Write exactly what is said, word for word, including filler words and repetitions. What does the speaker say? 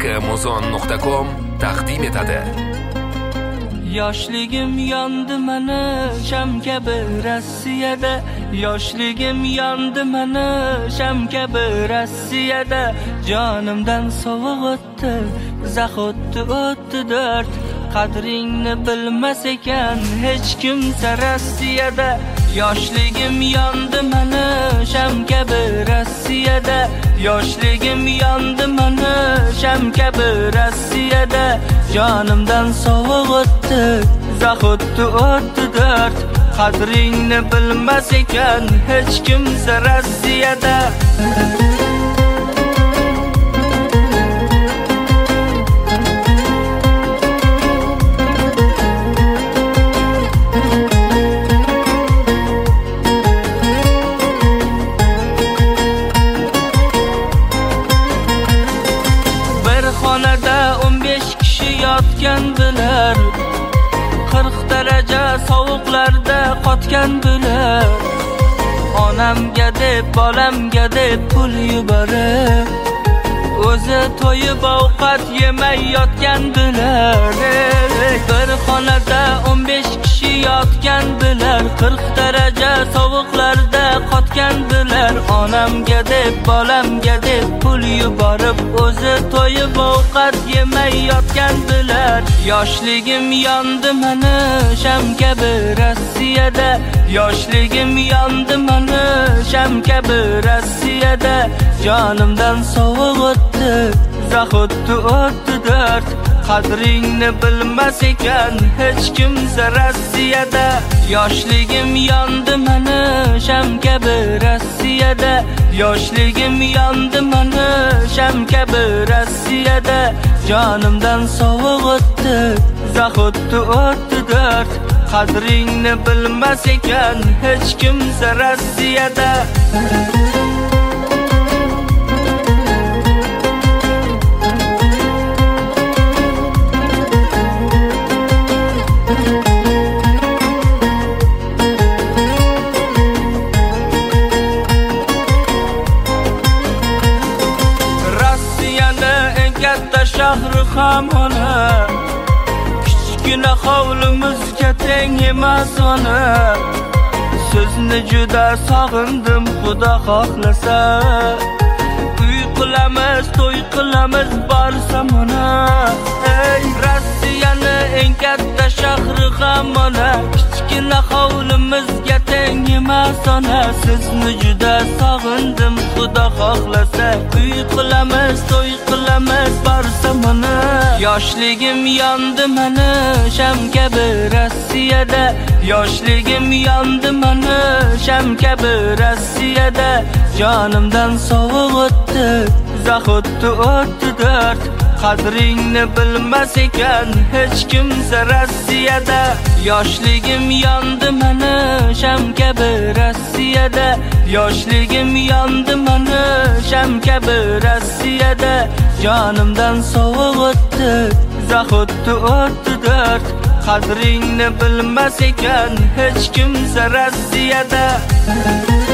muzon nuqta com taqdim etadi. Yoshligim yondi mana sham kabi Rossiyada, yoshligim yondi mana sham kabi Rossiyada, jonimdan sovuq o'tdi, zahotdi o'tdi dard, qadringni bilmas ekan hech kimsa Rossiyada. Yoshligim yondi mana sham kabi Rossiyada, yoshligim yondi mana sham kabi Rossiyada, jonimdan sovuq o'tdi, zahotdi o'tdi dard, qadringni bilmas ekan hech kimsa Rossiyada. o'n besh kishi yotgandilar, qirq daraja sovuqlarda qotgan bular. Onamga deb, bolamga deb pul yuborib, o'zi to'yib ovqat yemay yotgan bular. Bir xonada o'n besh kishi yotgan bular, qirq daraja sovuqlarda qotgan bular. Onamga deb, bolamga deb pul yuborib, o'zi to'yib ovqat yemay yotgan bular. Yoshligim yondi mana sham kabi Rossiyada, yoshligim yondi mana sham kabi Rossiyada, jonimdan sovuq o'tdi, zahotdi o'tdi dard, qadringni bilmas ekan hech kimsa Rossiyada. Yoshligim yondi mana sham kabi Rossiyada, yoshligim yondi mana sham kabi Rossiyada, jonimdan sovuq o'tdi, zahotdi o'tdi dard, qadringni bilmas ekan hech kimsa Rossiyada. Katta shahri ham ona, kichkina hovlimizga teng emas ona. Sizni juda sog'indim, Xudo xohlasa, uy qilamiz, to'y qilamiz borsam ona. Ey Rossiyani eng katta shahri ham ona, kichkina hovlimizga teng emas ona. Sizni juda sog'indim, Xudo xohlasa, uy qilamiz, to'y qilamiz borsam ona. Yoshligim yondi mana sham kabi Rossiyada, yoshligim yondi mana sham kabi Rossiyada, jonimdan sovuq o'tdi, zahotdi o'tdi dard, qadringni bilmas ekan hech kimsa Rossiyada. Yoshligim yondi mana sham kabi Rossiyada, yoshligim yondi mana sham kabi Rossiyada, jonimdan sovuq o'tdi, zahotdi o'tdi dard, qadringni bilmas ekan hech kimsa Rossiyada.